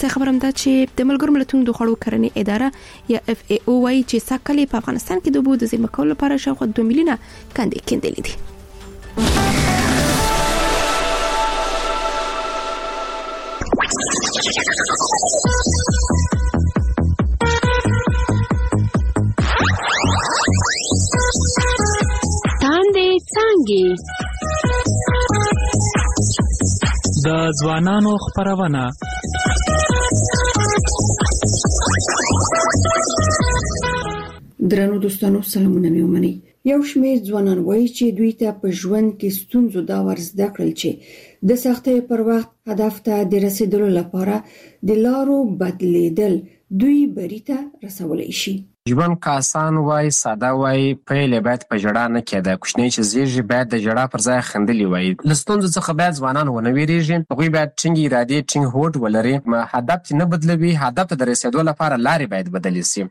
څه خبرم ده چې د ملګرو ملتونو د خوړو کرنې اداره یا FAO وايي چې سږ کال په افغانستان کې د اوبو د زیرمه کولو لپاره شاوخوا 2 میلیونه کندې کیندلې دي. د ځوانانو خپرونه. درنو دوستانو سلامونه مې ومنئ. یو شمېر ځوانان وایي چې دوی ته په ژوند کې ستونزو دا ور زده کړل چې د سختۍ پر وخت هدف ته د رسیدلو لپاره د لارو بدلیدل دوی بری ته رسولی شي. ژوند که آسان وای ساده وای پیل باید په ژړا نه کېده. کوچنی چې زیږي باید د ژړا پر ځای خندلي وای. له ستونزو څخه باید ځوانان ونه ویریږي. هغوی باید ټینګ ارادې ټینګ هوډ ولري. هدف نه بدلوي، هدف ته د رسیدو لپاره لارې باید بدلې شي.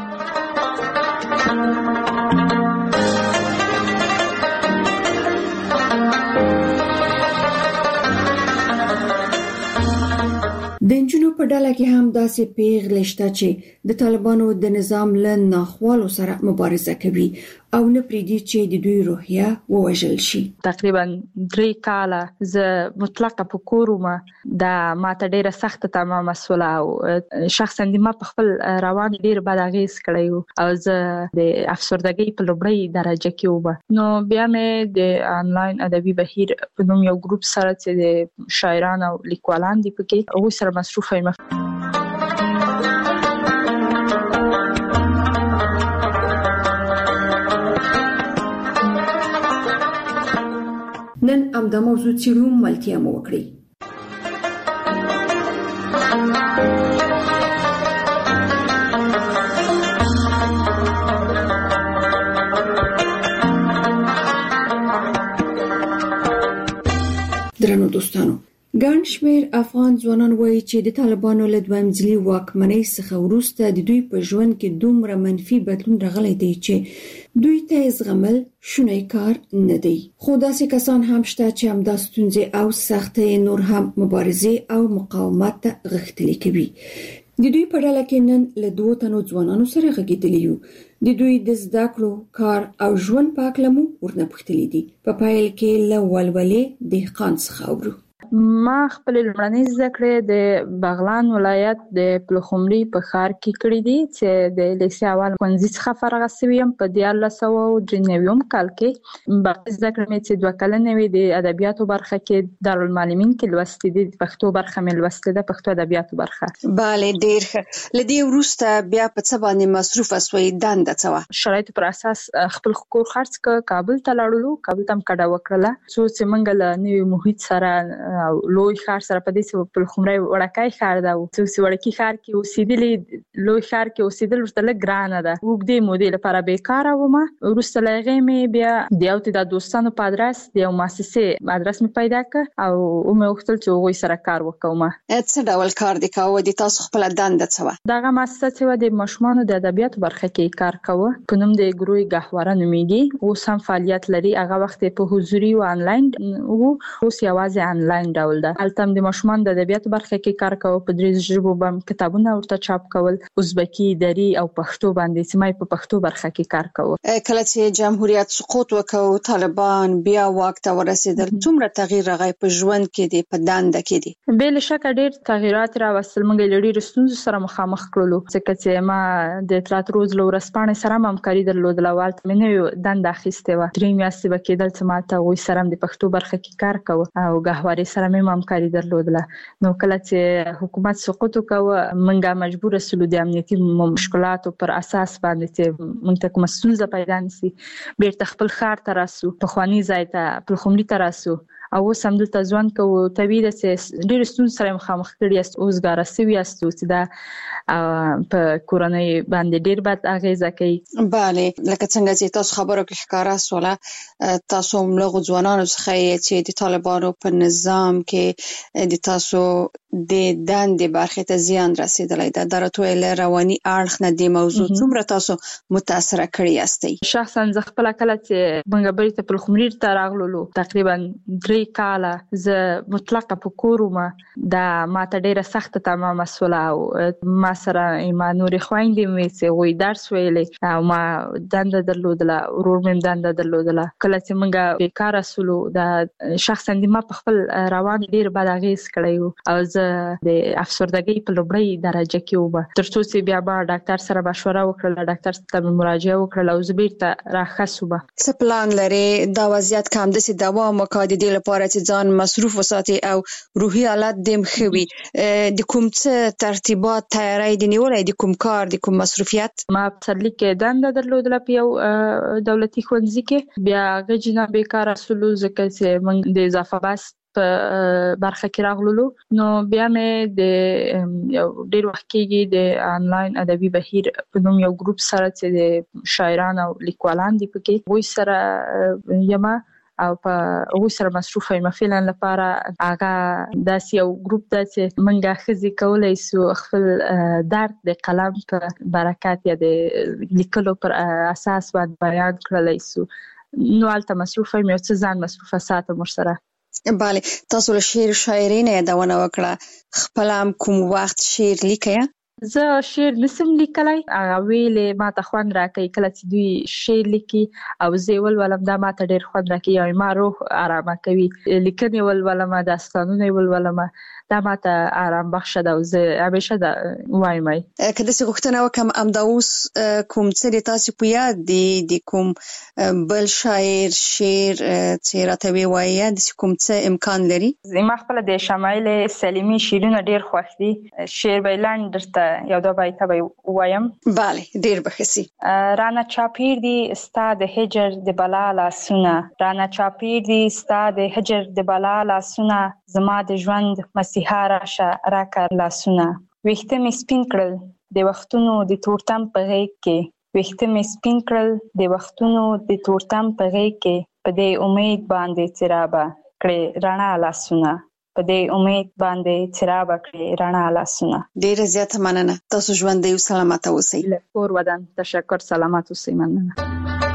د نجونو په ډله کې هم داسې پیغلې شته چې د طالبانو د نظام له ناخوالو سره مبارزه کوي او نه پریږدي چې د دوی روحیه ووژل شي. تقریبا 3 کاله زه مطلقه په کور وم. دا ماته ډیره سخته تمام مسوله او شخصا د ما په خپل روان ډیر بد اغیز کړی او زه د افسردګۍ په لومړۍ درجه کې وم. نو بیا مې د انلاین ادبي بهیر په نوم یو ګروپ سره چې د شاعران او لیکوالان دي پکې او سره مصروفه یم. نن همدا موضوع څیړو ملتیا مو وکړي. درنو دوستانو، ګڼ شمېر افغان ځوانان وایي چې د طالبانو له دویم ځلي واکمنۍ څخه وروسته د دوی په ژوند کې دومره منفي بدلون راغلی دی چې دوی ته زغمل شونی کار نه دی. خو داسې کسان هم شته چې همدا ستونزې او سختۍ نور هم مبارزې او مقاومت ته غښتلي کوي. د دوی په ډله کې نن له 2 تنو ځوانانو سره غږېدلي یو. د دوی د زده کړو، کار او ژوند په اړه مو ورنه پوښتلي دي. په پیل کې له ولولې دهقان څخه اورو. ما خپل لومړنۍ زده کړې د بغلان ولایت د پلخمري په ښار کې کړې دي چې د لیسې اول ښوونځي څخه فارغه شوې یم په 1993 کال کې. باقي زده کړې مې چې 2 کلنې وې د ادبیاتو برخه کې دارالمعلمین کې لوستې دي. د پښتو برخه مې لوستې ده، پښتو ادبیاتو برخه. بله، ډېر ښه. له دې وروسته بیا په څه باندې مصروفه شوې؟ دنده څه وه؟ شرایطو پر اساس خپل کور خرڅ کړ، کابل ته لاړو. کابل ته هم کډه وکړله څو چې موږ له نوي محیط سره او لوی ښار سره په دې چې پلخمري وړکای ښار ده او چې وړکی ښار کې اوسېدلې لوی ښار کې اوسېدل ورته لږ ګرانه ده. اوږدې مودې لپاره بیکاره وم. وروسته له هغې مې بیا د یو د دوستانو په ادرس د یو مؤسسې ادرس مې پیدا کړ او ومې غوښتل چې هغوی سره کار وکړم. څه ډول کار دې کاوه؟ د تاسو خپله دنده څه وه؟ دغه مؤسسه چې وه د ماشومانو د ادبیاتو برخه کې کار کوه. په نوم د ګروی ګهواره نومیږي. اوس هم فعالیت لري. هغه وخت په حضوري او انلاین وو، اوس یوازې انلاین ډول ده. هلته د ماشومان د ادبیاتو برخه کې کار کوه. په 3 ژبو باندې کتابونه ورته چاپ کول، ازبکی، دری او پښتو باندې چې ما په پښتو برخه کې کار کوه. کله چې جمهوریت سقوط وکړ، طالبان بیا واک ته ورسېدل، څومره تغییر راغی په ژوند کې دی، په دنده کې دی؟ بل شک ډېر تغیرات راوستل. موږ له ډېرو ستونزو سره مخامخ کړلو ځکه چې ما د اطلاعات روز له ورځپاڼې سره همکاري درلودله. والته مې نوې دنده اخیستې وه. 3 میاشتې به کېدل چې ما ته هغوی سره د پښتو برخه کې کار کوه او ګهوارې سره مې همکاري درلودله. نو کله چې حکومت سقوط وکړ، موږ مجبور شولو د امنیتي مشکلاتو پر اساس باندې چې موږ ته کومه ستونزه پیدا نشي بیرته خپل ښار ته راسو، پخواني ځای ته پلخمري ته راسو او اوس همدلته ژوند کوو. طبیعي ده چې ډېرې ستونزې سره مخامخ کړي یاست، اوزګاره شوي یاست چې دا په کورنۍ باندې ډېر بد اغیزه کوي. بله، لکه څنګه چې تاسو خبرو کې ښکاره شوله، تاسو هم له هغو ځوانانو څخه یې چې د طالبانو په نظام کې د تاسو د دندې برخې ته زیان رسېدلی ده. دا راته ووایه له رواني اړخ نه دې موضوع څومره تاسو متاثره کړي یاستئ؟ شخصا زه خپله کله چې موږ بیرته پلخمري ته راغلو تقریبا 3 درې کاله زه مطلقه په کور وم، دا ماته ډیره سخته تمامه سوله او ما سره ما نورې خویندې مې چې هغوی درس ویلې او ما دنده درلودله، ورور مې دنده درلودله. کله چې موږ بیکاره سولو دا شخصا ما په خپل روان ډیر بد اغېز کړی و او زه د افسردګۍ په لومړۍ درجه کې وم، تر څو چې بیا ما ډاکټر سره مشوره وکړله، ډاکټر ته مې مراجعه وکړله او زه بیرته راښه شوم. څه پلان لرې دا وضعیت که همداسې دوام وکړي د دې لپاره چې ځان مصروف وساتي او روحي حالت دې هم ښه وي؟ د کوم څه ترتیبات تیاری دې نیولی، د کوم کار، د کوم مصروفیت؟ ما په سرلیک کې دنده درلودله په یو دولتي ښوونځي کې، بیا هغه جنا بیکاره سولو ځکه چې موږ د اضافه بحث په برخه کې راغلو. نو بیا مې د یو ډیر وخت کېږي د انلاین ادبي بهیر په نوم یو ګروپ سره چې د شاعران او لیکوالان دي پکې، هغوی سره یم او په هغوی سره مصروفه یم. فعلا لپاره هغه داسې یو ګروپ ده چې موږ ښځې کولی سو خپل درد د قلم په برکت یا د لیکلو پر اساس باندې بیان کړلی سو. نو هلته مصروفه یم، یو څه ځان مصروفه ساتم ورسره. بله، تاسو له شعر و شاعرۍ نه یادونه وکړه، خپل هم کوم وخت شعر لیکئ؟ زه شعر نسم لیکلی، هغه ویلې ما ته خوند راکوي کله چې دوی شعر لیکي او زه یې ولولم، دا ما ته ډېر خوند راکوي او ما روح ارامه کوي. لیکنې ولولم، داستانونه یې ولولم، دا ما ته آرام بخشه ده او زه همیشه دا وایم. که داسې غوښتنه وکړم همدا اوس کوم څه د تاسې په یاد دي، د کوم بل شاعر شعر چې راته ووایي، داسې کوم څه امکان لري؟ ما خپله د شمایل سلیمي شعرونه ډېر خوښ دي. شعر به یې لنډ درته یو دوه بیته به یې ووایم. بله، ډېر به ښه سي. رانه چاپېر دي ستا د هجر د بلا لاسونه، رانه چاپېر دي ستا د هجر د بلا لاسونه، زما د ژوند مسیحا راشه راکړه لاسونه. ویښته مې سپین کړل د وختونو د تورتم په غېږ کې، ویښته مې سپین کړل د وختونو د تورتم په غېږ کې، په دې امید باندې چې رابه کړې رڼا لاسونه، په دې امید باندې چې رابه کړې رڼا لاسونه. ډېره زیاته مننه. تاسو ژوندی او سلامته اوسئ. له کور ودان تشکر، سلامت اوسئ. مننه.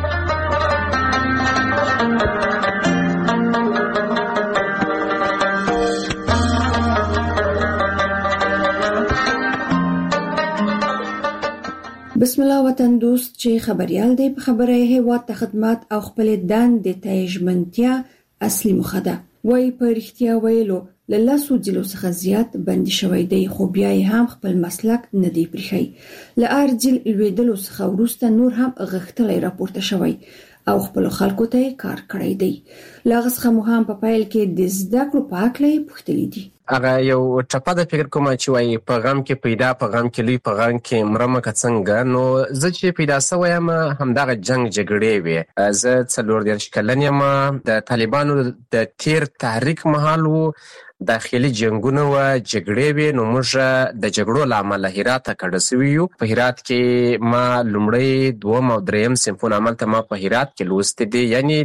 بسم الله وطن دوست چې خبريال دی په خبره هیواد ته خدمت او خپل دندې ته ژمنتیا اصلي مخه ده. وای په رښتیا ویلو له لاسو ځلو څخه زیات بندي شوی دی، خو بیا هم خپل مسلک نه دی پرېښی. له ارجل لویدلو څخه وروسته نور هم غښتلی راپورته شوی او خپل خلکو ته کار کړی دی. لاغه څخه مو هم په پیل کې د زده کړو په هکله پوښتلي دي. هغه یو ټپه د فکر کومه چې وایي په غم کې پیدا، په غم کې لوی، په غم کې مرمه که څنګه. نو زه چې پیدا سوی یم همدغه جنګ جګړې وې. زه 34 کلن یم. د طالبانو د تیر تحریک مهال و، داخلي جنگونه و، جګړې وې. نو موږ د جګړو له امله هرات ته کډه سوي یو. په هرات کې ما لومړی، دوم او دریم صنفونه هملته ما په هرات کې لوستي دي. یعنې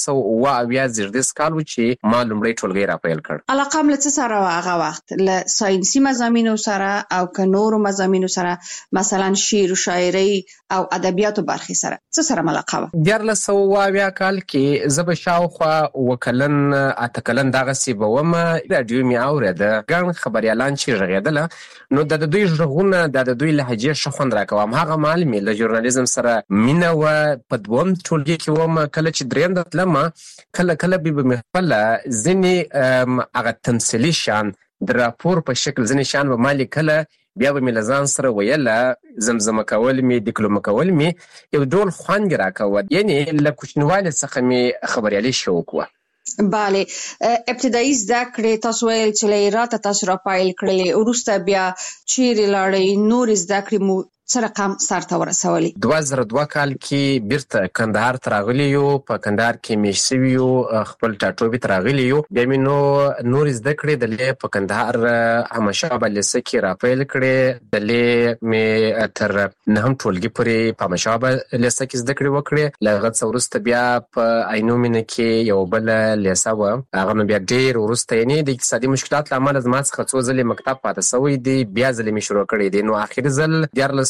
1480 کال و چې ما لومړی ټولګی راپیل کړ. علاقه م له څه سره وه هغه وخت؟ له ساینسي مضامینو سره او که نورو مضامینو سره، مثلا شعر و شاعرۍ او ادبیاتو برخې سره څه سره علاقه وه؟ 1480 کال کې زه به شاوخوا 7 کلن 8 کلن دغسې به وم. راډیو مې اورېده، ګڼ خبریالان چې غږېدله، نو د دوی غږونه د دوی لهجې ښه خوند راکوم. هغه مهال مې له ژورنالیزم سره مینه وه. په دوم ټولګي کې وم. کله چې دریم ته تلم، کله کله به مې خپله ځینې هغه تمثیلي شیان د راپور په شکل، ځینې شیان به ما لیکله، بیا به مې له ځان سره ویله، زمزمه کول مې، ډیکلومه کول مې، یو ډول خوند یې راکوه. یعنې له کوچنیوالي څخه مې خبریالي شوق وه. بله، ابتدایي زده کړې تاسو ویل چې له هراته تاسو راپیل کړلې، وروسته بیا چیرې لاړئ؟ نورې زده کړې مو څه رقم سرته ورسولې؟ 2002 کال کې بیرته کندهار ته راغلي یو. په کندهار کې مېشت سوي یو، خپل ټاټوبي ته راغلي یو. بیا مې نو نورې زده کړې دلې په کندهار احمدشاه بابا لیسه کې راپیل کړې. دلې مې تر 9 ټولګي پورې په احمدشاه بابا لیسه کې زده کړې وکړې. له هغه څه وروسته بیا په عینو مینه کې یو بله لیسه وه، هغه نو بیا ډېر وروسته، یعنې د اقتصادي مشکلات له امله زما څخه څو ځلې مکتب پاته سوی دی، بیا ځلې مې شروع کړی دی. نو آخري ځل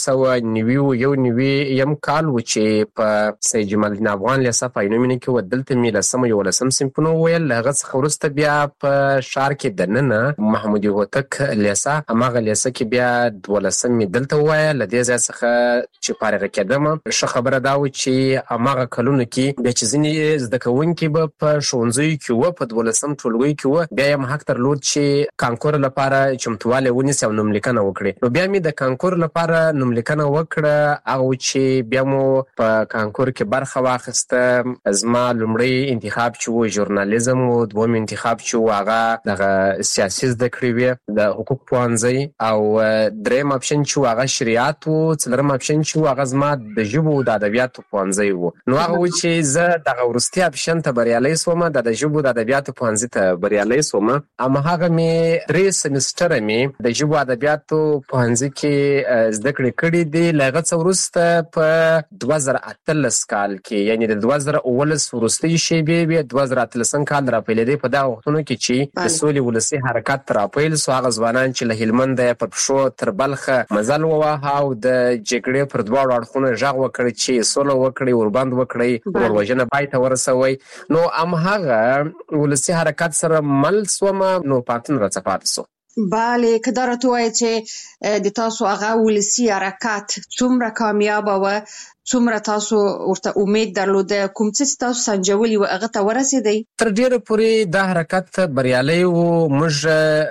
1991 یم کال و چې په سید جمال الدین افغان لیسه په عینومینه کې و. دلته مې 11 صنفونه وویل. له هغه څخه وروسته بیا په ښار کې دننه محمودي هوتک لیسه، هماغه لیسه کې بیا 12 مې دلته ووایه. له دې ځای څخه چې فارغه کېدم، ښه خبره دا و چې هماغه کلونو کې بیا چې ځینې زده کوونکي به په ښوونځیو کې وه، په 12 ټولګیو کې وه، بیا یې حق درلود چې کانکور لپاره چمتووالی ونیسي او نوملیکنه وکړي. نو بیا مې د کانکور لپاره نوملیکنه وکړه، هغه چې بیا مو په کانکور کې برخه واخیسته. زما لومړی انتخاب چې و ژورنالیزم و، دوم انتخاب چې و هغه دغه سیاسي زده کړې وې، د حقوق پوهنځی، او دریم اپشن چې و هغه شریعت و، څلورم اپشن چې و هغه زما د ژبو او د ادبیاتو پوهنځی و. نو هغه و چې زه دغه وروستي اپشن ته بریالی سوم، د ژبو د ادبیاتو پوهنځي ته بریالی سوم. هماغه مې 3 سمستره مې د ژبو ادبیاتو پوهنځي کې زده کړې کړې دي. له هغه څه وروسته په 2018 کال کې، یعنې د 2019 وروستۍ شېبې وې، 2018 کال راپیلېدی په دغه وختونو کې چې د سولې ولسي حرکت راپیل سو. هغه ځوانان چې له هلمنده په پښو تر بلخه مزل وواهه او د جګړې پر دواړو اړخونو غږ وکړ چې سوله وکړي، وربند وکړي، وروژنه پای ته ورسوي. نو هماغه ولسي حرکت سره مل سومه، نو پاتون راڅه پاتې سو. بله، که دا راته ووایې چې د تاسو هغه ولسي حرکت څومره کامیابه وه، څومره تاسو ورته امید درلوده، کوم څه تاسو سنجولي و هغه ته ورسېدئ؟ تر ډېره پورې دا حرکت بریالی و. موږ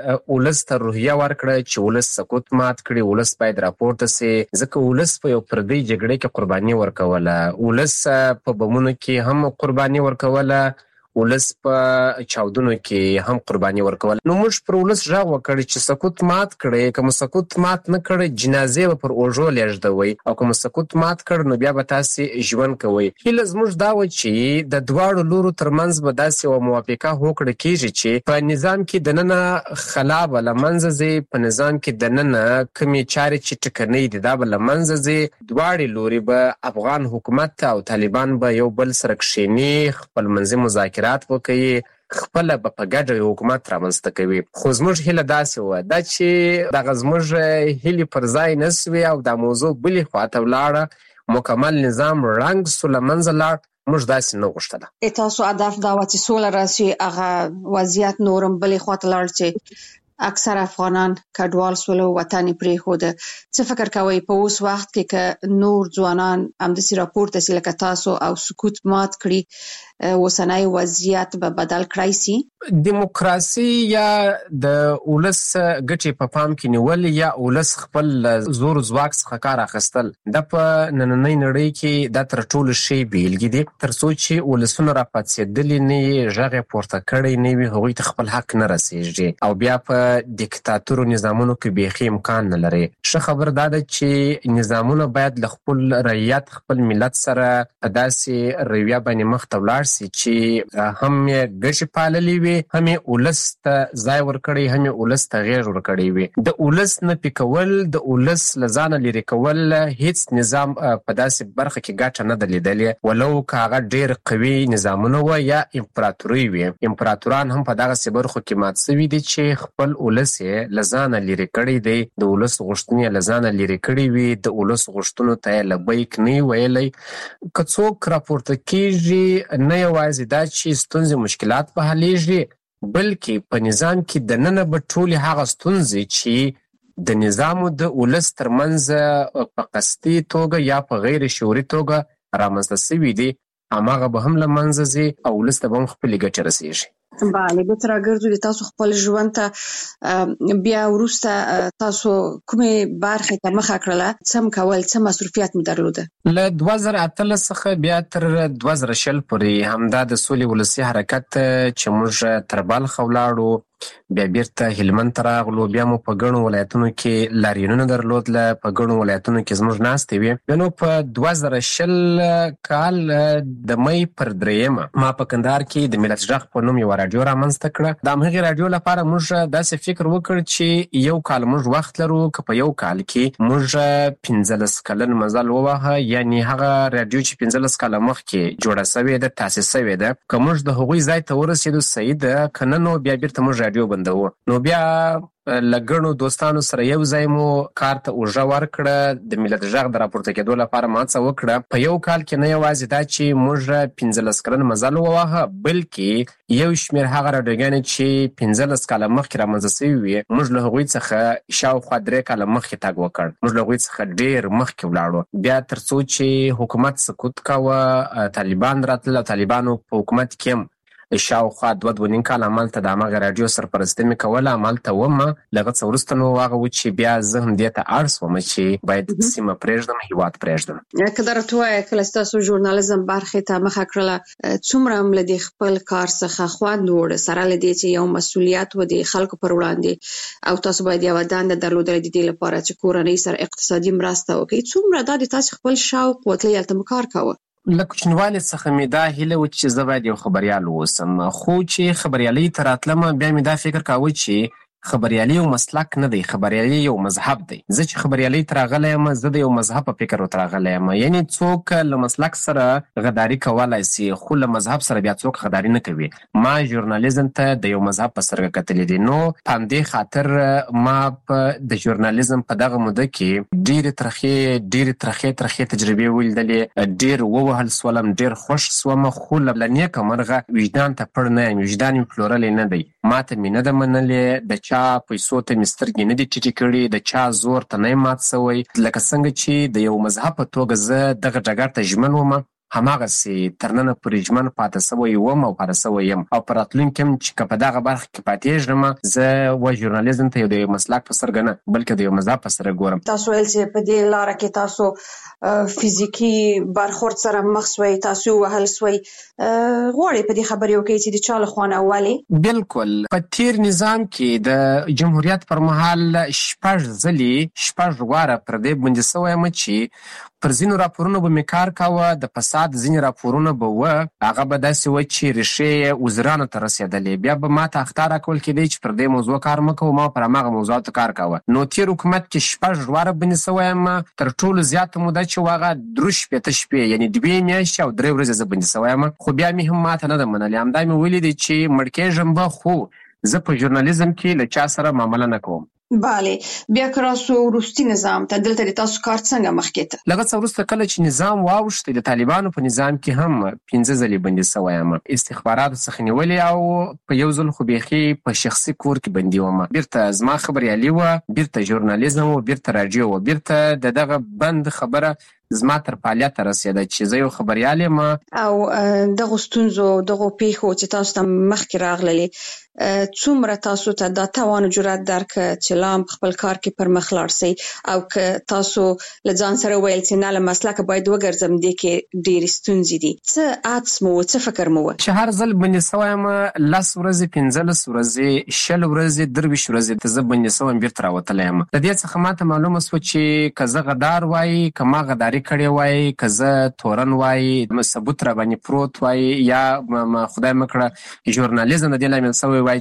ولس ته روحیه ورکړه چې ولس سقوط مات کړي، ولس باید راپورته سي، ځکه ولس په یو پردۍ جګړې کې قرباني ورکوله، ولس په بمونو کې هم قرباني ورکوله، ولس په چاودنو کې هم قرباني ورکول. نو موږ پر ولس غږ وکړ چې سقوط مات کړئ، که مو سقوط مات نه کړئ جنازې به پر اوږو لیږدوئ، او که مو سقوط مات کړ نو بیا به تاسې ژوند کوئ. هیله زموږ دا وه چې د دواړو لورو ترمنځ به داسې یوه موافقه هوکړه کېږي چې په نظام کې دننه خلا به له منځه ځي، په نظام کې دننه کومې چارې چې ټکنۍ دي دا به له منځه ځي. دواړې لورې به افغان حکومت او طالبان به یو بل سره کښېني، خپل منځي مذاکرات وکړي، خپله به په ګډه یو حکومت رامنځته کوي. خو زموږ هیله داسې وه دا چې دغه زموږ هیلې پر ځای نه سوې او دا موضوع بلې خواته ولاړه، مکمل نظام ړنګ سو، له منځه لاړ. موږ داسې نه غوښتله. تاسو هدف دا وه چې سوله راسي، هغه وضعیت نورم بلې خواته لاړ چې اکثر افغانان کډوال سول او وطن یې پرېښوده. څه فکر کوئ په اوس وخت کې که نور ځوانان همداسې راپورته سي لکه تاسو او سقوط مات کړي، اوسنی وضعیت به بدل کړای سي؟ دیموکراسي یا د ولس ګټې په پام کې نیول یا ولس خپل زور ځواک څخه کار اخیستل، دا په نننۍ نړۍ کې دا تر ټولو ښې بیلګې دي. تر څو چې ولسونه راپاڅېدلي نه وي، غږ یې پورته کړی نه وي، هغوی ته خپل حق نه رسېږي، او بیا په دیکتاتورو نظامونو کې بیخي امکان نه لري. ښه خبر دا ده چې نظامونه باید له خپل رعیت، خپل ملت سره په داسې رویه باندې مخ ته ولاړ سي چې هم یې ګټې پاللې وي، هم یې ولس ته ځای ورکړی، هم یې ولس ته غېږ ورکړی وي. د ولس نفي کول، د ولس له ځانه لرې کول، هیڅ نظام په داسې برخه کې ګټه نه ده لیدلې، ولو که هغه ډېر قوي نظامونه وه یا امپراتورۍ وي. امپراتوران هم په دغسې برخو کې مات سوي دي چې خپل ولس یې له ځانه لرې کړی دی، د ولس غوښتنې یې له ځانه لرې کړي وي، د ولس غوښتنو ته یې لبیک نه وي ویلی. که څوک راپورته کېږي، نه یوازې دا چې ستونزې مشکلات به حلیږي، بلکې په نظام کې دننه به ټولې هغه ستونزې چې د نظام او د ولس ترمنځ په قصدي توګه یا په غیر شعوري توګه رامنځته سوي دي، هماغه به هم له منځه ځي او ولس ته به هم خپلې ګټې رسېږي. بله، بېرته راګرځو د تاسو خپل ژوند ته. بیا وروسته تاسو کومې برخې ته مخه کړله؟ څه م کول، څه مصروفیت م درلوده؟ له 2018 څخه بیا تر 2020 پورې همدا د سولې ولسي حرکت چې موږ تر بلخه ولاړو، بیا بیرته هلمند ته راغلو، بیا مو په ګڼو ولایتونو کې لاریونونه درلودله، په ګڼو ولایتونو کې زموږ ناستې وې. بیا نو په 2020 کال د مۍ پر 3 ما په کندهار کې د ملت غږ په نوم یوه راډیو رامنځته کړه. د همغې راډیو لپاره موږ داسې فکر وکړ چې یو کال موږ وخت لرو، که په یو کال کې موږ 15 کلن مزل ووهه، یعنې هغه راډیو چې 15 کاله مخکې جوړه سوې ده، تاسیس سوې ده، که موږ د هغوی ځای ته ورسېدو صحیح ده، که نه نو بیا بیرته موږ رادیو بندو. نو بیا لګړو دوستانو سره یو ځای مو کار ته اوږه ورکړه، د ملت غږ د راپورته کېدو لپاره ما څه وکړه. په یو کال کې نه یوازې دا چې موږ 15 کلن مزل وواهه، بلکې یو شمېر هغه راډیوګانې چې 15 کاله مخکې رامنځته سوي وي، موږ له هغوی څخه شاوخوا 3 کاله مخکې تګ وکړ. موږ له هغوی څخه ډېر مخکې ولاړو. بیا تر څو چې حکومت سقوط کاوه، طالبان راتلل او طالبانو په حکومت کې هم شاوخوا 2.5 کال همالته د هماغه راډیو سرپرستي مې کوله، همالته ومه. له هغه څه وروسته نو هغه و چې بیا زه هم دې ته اړ شوم چې باید سیمه پرېږدم، هېواد پرېږدم. که درته ووایه کله چې تاسو ژورنالیزم برخې ته مخه کړله، څومره هم له دې خپل کار څخه خوند وړه، سره له دې چې یو مسؤلیت و د خلکو پر وړاندې او تاسو باید یوه دنده درلودلې د دې لپاره چې کورنۍ سره اقتصادي مرسته وکړي، څومره دا د تاسو خپل شوق و تللی هلته مو کار کوه؟ له کوچنیوالي څخه مې دا هیله و چې زه باید یو خبریال واوسم، خو چې خبریالۍ ته راتلم بیا مې دا فکر کاوه چې خبریالي یو مسلک نه دی، خبریالي یو مذهب دی. زه چې خبریالۍ ته راغلی یم، زه د یو مذهب په فکر ورته راغلی یم. یعنې څوک له مسلک سره غداري کولی سي، خو له مذهب سره بیا څوک غداري نه کوي. ما ژورنالیزم ته د یو مذهب په سترګه کتلې دي. نو په همدې خاطر ما په د ژورنالیزم په دغه موده کې ډېرې ترخې تجربې ولیدلې، ډېر ووهل سولم، ډېر خوښ سوم، خو له نیکه مرغه وجدان ته پړ نه یم، وجدان مې پلورلی نه دی. ما ته مې نه ده منلې، د چا پیسو ته مې سترګې نه دي ټیټې کړي، د چا زور ته نه یم مات سوی. لکه څنګه چې د یو مذهب په توګه زه دغه ډګر ته ژمن وم، هماغسې تر ننه پورې ژمن پاتې سوی وم او پاتې سوی یم. او په راتلونکي هم چې که په دغه برخه کې پاتېږم، زه و ژورنالیزم ته د یو مسلک په سترګه نه بلکې د یو مذهب په سترګه ګورم. تاسو ویل چې په دې لاره کې تاسو فزیکي برخورد سره مخ سوی، تاسو وهل سوی، غواړئ په دې خبرې وکړئ چې د چا له خوا نه ولې؟ بالکل. په تیر نظام کې د جمهوریت پر مهال 6 واره پر دې بندي سوی یم چې پر ځینو راپورونو به مې کار کاوه، د فساد ځینې راپورونه به وه، هغه به داسې وه چې ریښې یې وزیرانو ته رسېدلې. بیا به ما ته اخطار راکول کېدی چې پر دې موضوع کار مه کوو، ما پر هماغه موضوعاتو کار کاوه. نو تیر حکومت کې 6 واره بندي سوی یم. تر ټولو زیاته موده چې و هغه 3 شپې، یعنې 2 میاشتې او 3 ورځې زه بندي سوی یم. خو بیا مې هم ما ته نه ده منلې. همدا مې ولیدې چې مړ کېږم به، خو زه په ژورنالیزم کې له چا سره معامله نه کوم. بله. بیا که راسو وروستي نظام ته، دلته د تاسو کار څنګه مخکې ته؟ له هغه څه وروسته کله چې نظام واوښتی، د طالبانو په نظام کې هم 15 ځلې بندي سوی یم. استخباراتو څخه نیولې او په یو ځل خو بیخي په شخصي کور کې بندي وم. بیرته زما خبریالي وه، بیرته ژورنالیزم وه، بیرته راډیو وه، بیرته د دغه بند خبره زما تر فعالیت رسېده چې زه یو خبریال یم. او دغو ستونزو، دغو پیښو چې تاسو ته مخکې راغللې، څومره تاسو ته دا توان او جرأت درکړه چې لا هم په خپل کار کې پر مخ لاړ سئ، او که تاسو له ځان سره ویل چې نه له مسلکه باید وګرځم، دې کې ډېرې ستونزې دي، څه عادس مو و، څه فکر مو و؟ چې هر ځل بندي سوی یم 10 ورځې، 15 ورځې، 20 ورځې، 23 ورځې ته زه بندي سوی یم، بیرته راوتلی یم. د دې څخه ما ته معلومه سوه چې که زه غدار وایي، که ما غداري کړې وایي، که زه تورن وایي، ثبوت را باندې پروت وایي، یا خدای مه کړه ژورنالیزم د دې لامل سوی وایي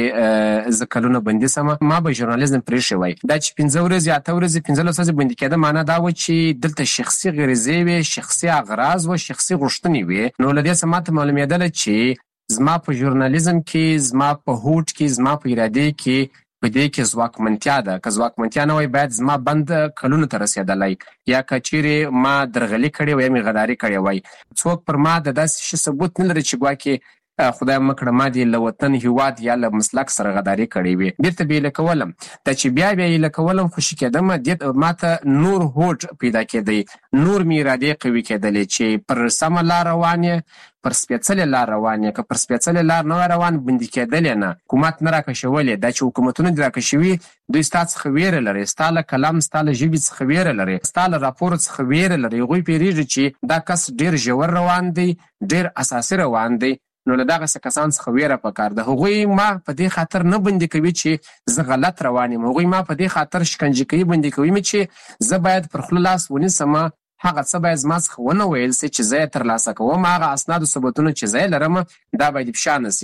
چې زه کلونه بندي سم، ما به ژورنالیزم پرېښی وای. دا چې 15 ورځې، 8 ورځې، 15 ورځې بندي کېده، معنا دا و چې دلته شخصي غریزې وې، شخصي اغراض و، شخصي غوښتنې وې. نو له دې څخه ما ته معلومېدله چې زما په ژورنالیزم کې، زما په هوډ کې، زما په ارادې کې په دې کې ځواکمنتیا ده. که ځواکمنتیا نه وای، باید زما بند کلونو ته رسېدلی، یا که چیرې ما درغلي کړې وای، مې غداري کړې وای. څوک پر ما د داسې شي ثبوت نه لري چې ګواکې خدای مه کړه ما دې له وطن، هېواد یا له مسلک سره غداري کړې وي. بیرته به یې لکولم. دا چې بیا یې لکولم، خوشي کېدم، ما ته نور هوډ پیدا کېدی، نور مې ارادې قوي کېدلې چې پر سمه لار روان یې، پر سپېڅلې لار روان یې. که پر سپېڅلې لار نه وای روان، بندي کېدلې نه، حکومت نه راکشولې. دا چې حکومتونه دې راکشوي، دوی ستا څخه ویره لري، ستا له کلام، ستا له ژبې څخه ویره لري، ستا له راپور څخه ویره لري. هغوی پوهېږي چې دا کس ډېر ژور روان دی، ډېر اساسي روان دی. نو له دغسې کسان څخه ویره پکار ده. هغوی ما په دې خاطر نه بندي کوي چې زه غلط روان یم، هغوی ما په دې خاطر شکنجه کوي، بندي کوي مې چې زه باید پر خوله لاس ونیسم، هغه څه باید زما څخه ونه ویل سي چې زه یې ترلاسه کوم، هغه اسناد او ثبوتونه چې زه یې لرم دا باید افشا نه سي.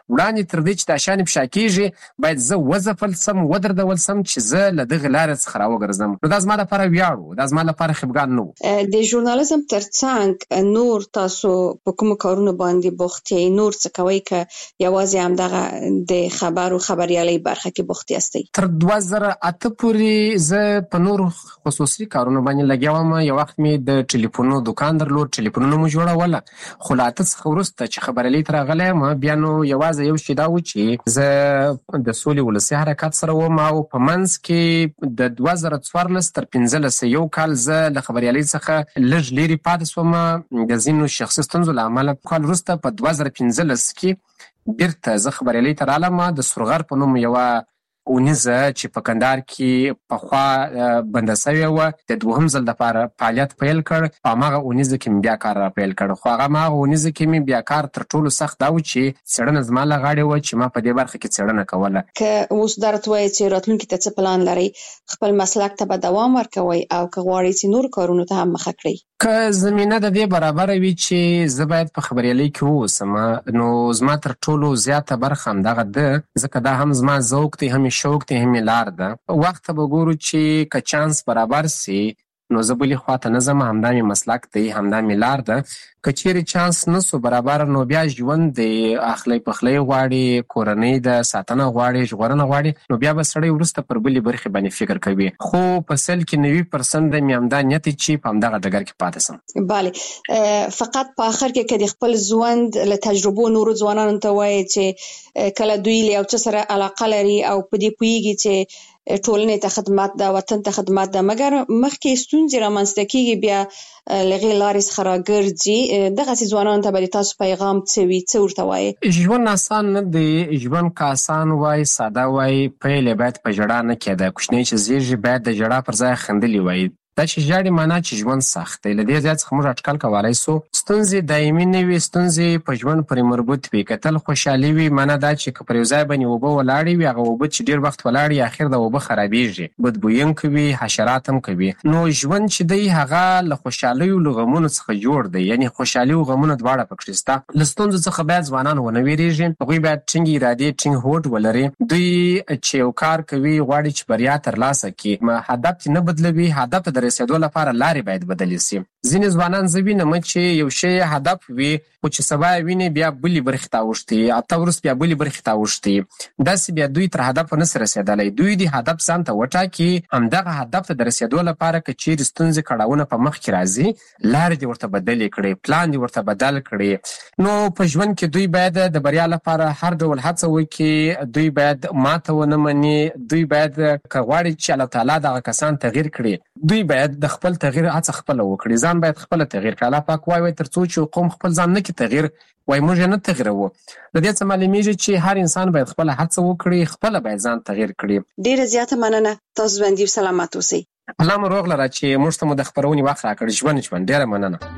وړاندې تر دې چې دا شیان په شا کېږي باید زه وځپل سم ودرول سم چې زه له دغې لارې څخه راوګرځم. نو دا زما لپاره ویاړ و، دا زما لپاره خفګان نه و. د ژورنالیزم ترڅنګ نور تاسو په کوم کارونو باندې بوخت یې؟ نور څه کوئ که یوازې همدغه د خبر او خبریالۍ برخه کې بوخت یاستئ؟ تر 2008 پورې زه په نور خصوصي کارونو باندې لګیا وم. یو وخت مې د ټلیفونونو دکان درلود، ټلیفونونه مو جوړوله. خو له 8 څخه وروسته چې خبریالۍ ته راغلی یم بیا نو یوازې یو شی دا و چې زه د سولې ولسي حرکت سره وم او په منځ کې د 2014 تر 15 یو کال زه له خبریالۍ څخه لږ لرې پاتې شوم د ځینو شخصي ستونزو له امله. کال وروسته په 2015 کې بیرته زه خبریالۍ ته رالم د سرغر په نوم یوه اونیزه چې په کندهار کې پخوا بنده سوې وه د دوهم ځل دپاره فعالیت پیل کړ. په هماغه اونیزه کې مې بیا کار را پیل کړ. خو هغه اونیزه کې مې بیا کار تر ټولو سخت دا و چې څېړنه زما له غاړې وه چې ما په دې برخه کې څېړنه کوله. که اوس دا راته وایې چې راتلونکي ته څه پلان لرئ؟ خپل مسلک ته به دوام ورکوئ او که غواړئ چې نور کارونو ته هم مخه کړئ؟ که زمینه د دې برابره وي چې زه باید په خبریالۍ کې واوسم نو زما تر ټولو زیاته برخه همدغه ده، ځکه دا هم زما ذوق دی، هم شوق دی، هم لار ده. وخت ته به ګورو چې که چانس برابر سي نو زه بلې خواته نه ځم، همدا مې مسلک دی، همدا مې لار ده. که چیرې چانس نه سو برابر نو بیا ژوند دی، اخلی پخلی غواړي، کورنۍ د ساتنه غواړي، ژغورنه غواړي، نو بیا به سړی وروسته پر بلې برخې باندې فکر کوي. خو په سل کې 90% د مې همدا نیت چې په همدغه ډګر کې پاتې سم. بله، فقط په آخر کې که د خپل ژوند له تجربو نورو ځوانانو ته وایي چې کله دوی له یو څه سره علاقه لري او په دې پوهېږي چې ټولنې ته خدمت ده، وطن ته خدمت ده، مګر مخکې ستونزې رامنځته کېږي، بیا لغې لارې څخه راګرځي، دغسې ځوانانو ته به د تاسو پیغام څه وي؟ څه ورته وایي؟ ژوند آسان نه دی. ژوند که آسان وای، ساده وای، پیل یې باید په ژړا نه کېده. کوچنی چې زیږي باید د ژړا پر ځای خندلي وای. دا چې ژاړي معنا چې ژوند سخت دی. له دې ځای څخه موږ اټکل کولی سو ستونزې دایمي نه وي، ستونزې په ژوند پورې مربوط وي. که تل خوشحالي وي معنا دا چې که پر یو ځای باندې اوبه ولاړې وي، هغه اوبه چې ډېر وخت ولاړې اخر د اوبه خرابېږي، بدبویونکې وي، حشرات هم کوي. نو ژوند چې دی هغه له خوشحالیو له غمونو څخه جوړ دی، یعنې خوشحالي او غمونه دواړه پکې شته. له ستونزو څخه باید ځوانان ونه ویرېږي، هغوی باید ټینګې ارادې، ټینګ هوډ ولري. دوی چې یو کار کوي غواړي چې بریا ترلاسه کړي، هدف چې نه بدلوي، هدف ته د رسېدو لپاره لارې باید بدلې سي. ځینې ځوانان زه وینم چې یو شی هدف وي خو چې سبا یې ویني بیا بلې برخې ته اوښتي، هفته وروسته بیا بلې برخې ته اوښتي. داسې بیا دوی تر هدف نه سي رسېدلی. دوی د هدف ځان ته وټاکي، همدغه هدف ته د رسېدو لپاره که چیرې ستونزې کړاوونه په مخ کې راځي، لارې دې ورته بدلې کړي، پلان دې ورته بدل کړي. نو په ژوند کې دوی باید د بریا لپاره هر ډول هڅه وکړي. دوی باید ماته ونه مني. دوی باید که غواړي چې الله تعالی دغه کسان تغییر کړي، دوی باید د خپل تغییر هڅه خپله وکړي. ځان باید خپله تغییر کړي. الله پاک وایي تر څو چې قوم خپل ځان نه کړي تغییر، وایي موږ یې نه تغییروو. د دې څه معلومیږي چې هر انسان باید خپله هڅه وکړي، خپله باید ځان تغییر کړي. ډېره زیاته مننه. تاسو ژوندي او سلامت اوسئ. الله مو روغ لره چې موږ ته مو د خپرونې وخت راکړ. ژوند ډېره مننه.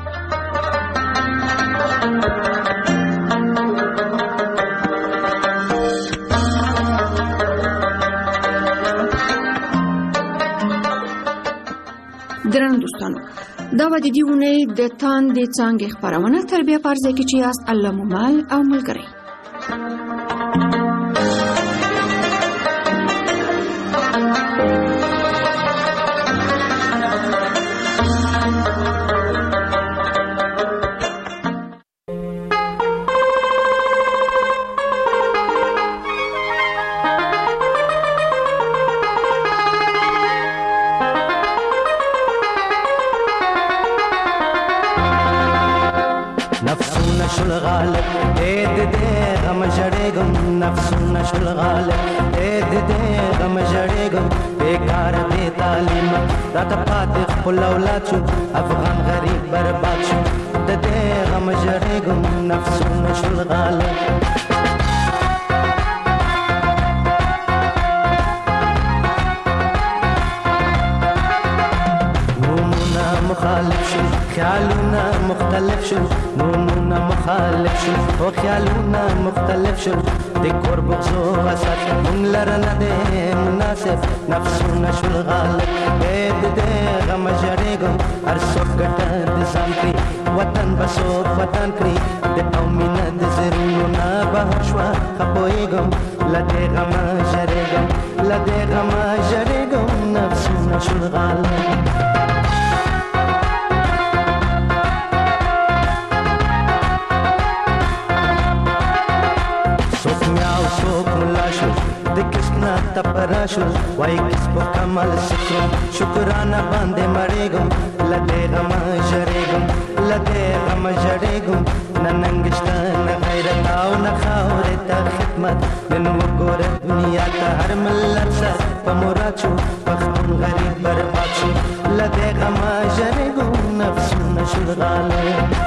درنو دوستانو، دا و د دې اونۍ د تاندې څانګې خپرونه. تر بیا په هر ځای کې چې یاست، الله مو مل او ملګری. نفسونه شول غالب دې غم ژړېږم بیکار دې تعلیم راته پاتې خپل اولاد شو افغان غریب برباد شو د دې غم ژړېږم نفسونه شول غالب مخالف شو خیالونه مختلف شو نونونه مخالف شو او خیالونه مختلف شو د کور بغزو وسط مونږ لره نه دی مناسب نفسونه شول غالب دې غم ژړېږم هر څوک ګټه د ځان کړي وطن به څوک وطن کړي د قومي نه د زړونو نه بهر شوه لدې غم ژړېږم لدې غم ژړېږم نفسونه شلغاله تپراشو وای کس په کمال سکرو شکرانه باندې مړېږم لدې غم ژړېږم لدې غم ژړېږم نه ننګشته نه غیرت او نه خاورې ته خدمت نن وګوره دنیا ته هر ملت سر په مراد شو پښتون غریب برباد شو لدې غم ژړېږم نفسونه شلغاله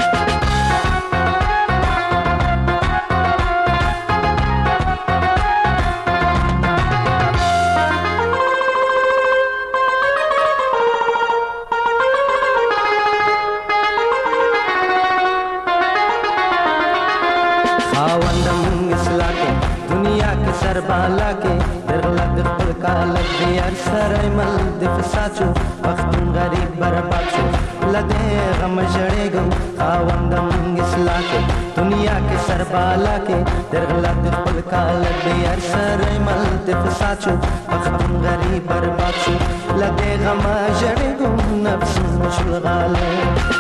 بالا کې درغله د خپل کال د یار سره مل د فساد شو پښتون غریب برباد شو لدې غم ژړېږم خاوندم اصلاح کې دنیا کې سر بالا کې درغله د خپل کال د یار سره مل د فساد شو پښتون غریب برباد شو لدې غم ژړېږم نفسونه شلغاله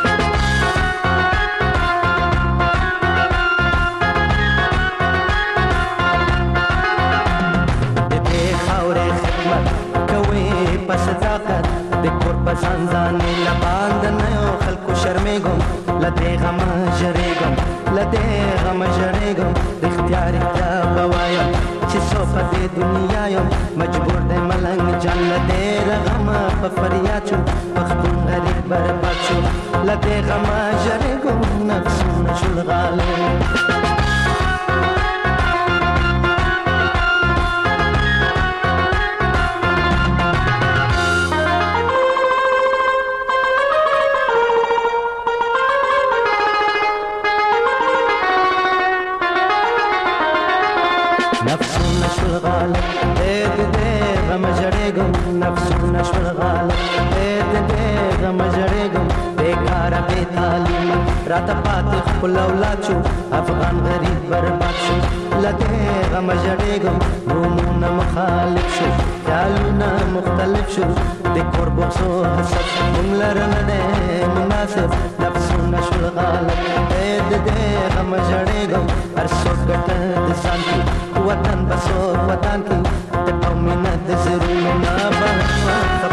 ځانځانې لباند نه یو خلکو شرمېږم لدې غم ژړېږم لدې غم ژړېږم د اختیار به وایم چې څو په دې دنیا یم مجبور دی ملنګ جان لدې غم په فریاد شو پښتون غریب برباد شو لدې غم ژړېږم نفسونه شلغاله نفسونه شلغاله دې غم ژړېږم نفسونه شلغاله دې غم ژړېږم بیکاره بې تعلیمه راته پاتې خپل اولاد شو افغان غریب برباد شو لدې غم ژړېږم نومونه مخالف شو خیالونه مختلف شو د کور بغضو حسد موږ لره نه دی مناسب نفسونه شلغاله دې غم ژړېږم هر څوک ګټه د ځان کې وطن بسو وطن کی ته مینه د زړونو نه به